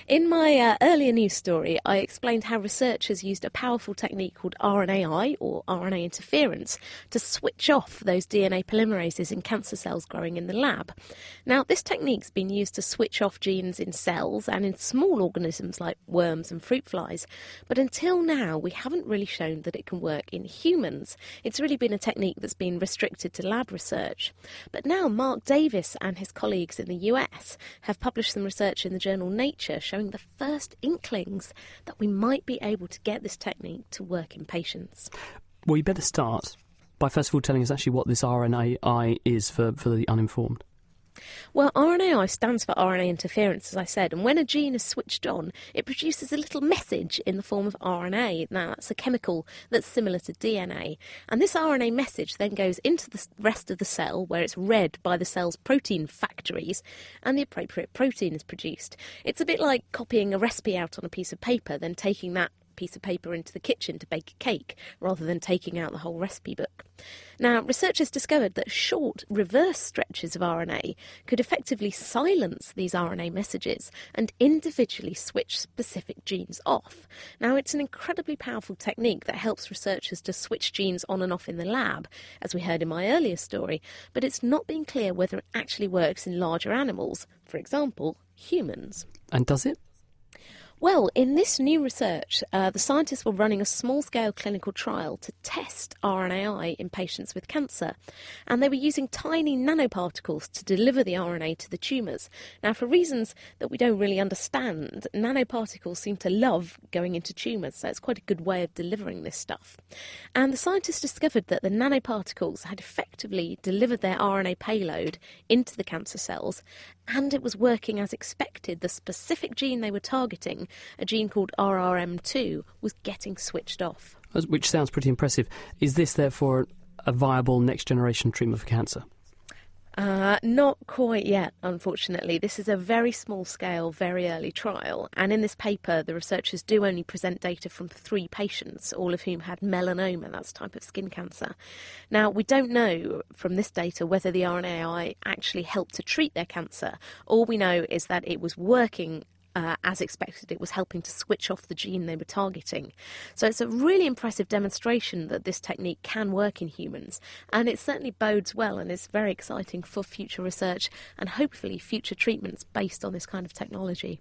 In my earlier news story, I explained how researchers used a powerful technique called RNAi, or RNA interference, to switch off those DNA polymerases in cancer cells growing in the lab. Now, this technique's been used to switch off genes in cells and in small organisms like worms and fruit flies, but until now we haven't really shown that it can work in humans. It's really been a technique that's been restricted to lab research. But now Mark Davis and his colleagues in the US have published some research in the journal Nature showing the first inklings that we might be able to get this technique to work in patients. Well, you better start by first of all telling us actually what this RNAi is for the uninformed. Well, RNAi stands for RNA interference, as I said, and when a gene is switched on, it produces a little message in the form of RNA. Now, that's a chemical that's similar to DNA, and this RNA message then goes into the rest of the cell, where it's read by the cell's protein factories, and the appropriate protein is produced. It's a bit like copying a recipe out on a piece of paper, then taking that piece of paper into the kitchen to bake a cake, rather than taking out the whole recipe book. Now, researchers discovered that short reverse stretches of RNA could effectively silence these RNA messages and individually switch specific genes off. Now, it's an incredibly powerful technique that helps researchers to switch genes on and off in the lab, as we heard in my earlier story, but it's not been clear whether it actually works in larger animals, for example, humans. And does it? Well, in this new research, the scientists were running a small-scale clinical trial to test RNAi in patients with cancer, and they were using tiny nanoparticles to deliver the RNA to the tumours. Now, for reasons that we don't really understand, nanoparticles seem to love going into tumours, so it's quite a good way of delivering this stuff. And the scientists discovered that the nanoparticles had effectively delivered their RNA payload into the cancer cells, and it was working as expected. The specific gene they were targeting, a gene called RRM2, was getting switched off. Which sounds pretty impressive. Is this, therefore, a viable next-generation treatment for cancer? Not quite yet, unfortunately. This is a very small-scale, very early trial, and in this paper the researchers do only present data from 3 patients, all of whom had melanoma, that's a type of skin cancer. Now, we don't know from this data whether the RNAi actually helped to treat their cancer. All we know is that it was working as expected. It was helping to switch off the gene they were targeting. So it's a really impressive demonstration that this technique can work in humans, and it certainly bodes well and is very exciting for future research and hopefully future treatments based on this kind of technology.